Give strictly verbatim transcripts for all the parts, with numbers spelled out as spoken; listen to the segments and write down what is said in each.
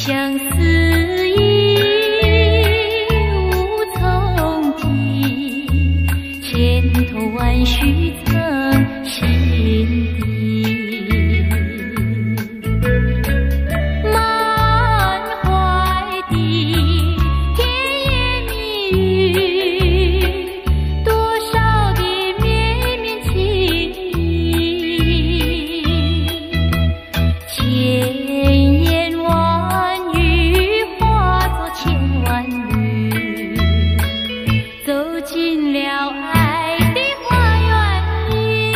相思意无从提，千头万绪藏心底。满怀的甜言蜜语，多少的绵绵情意，千言万语化作千万缕，走进了爱的花园里。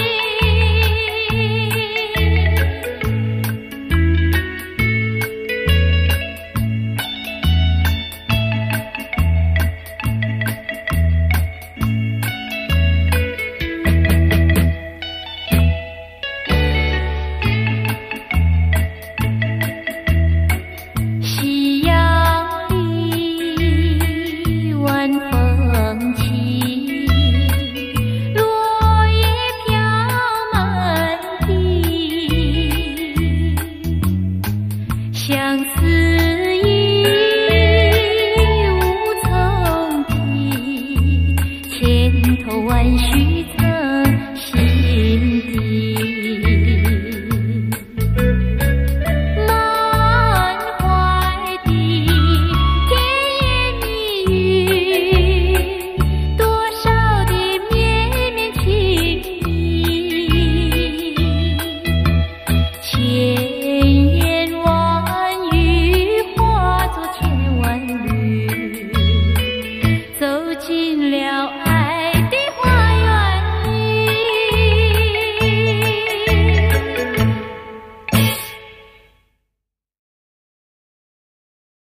夕阳里晚风起，落叶飘满地，相思